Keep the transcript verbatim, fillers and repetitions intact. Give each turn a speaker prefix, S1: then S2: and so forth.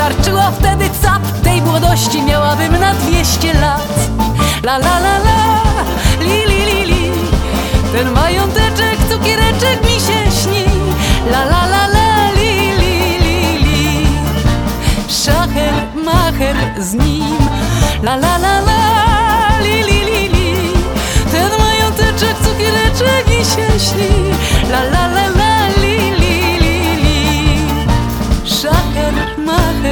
S1: Wystarczyło wtedy cap, tej młodości miałabym na dwieście lat. La la la la, li li li li, ten mająteczek, cukiereczek mi się śni. La la la la, li li li li, szacher, macher z nim. La la la la, li li li li, ten mająteczek, cukiereczek mi się śni.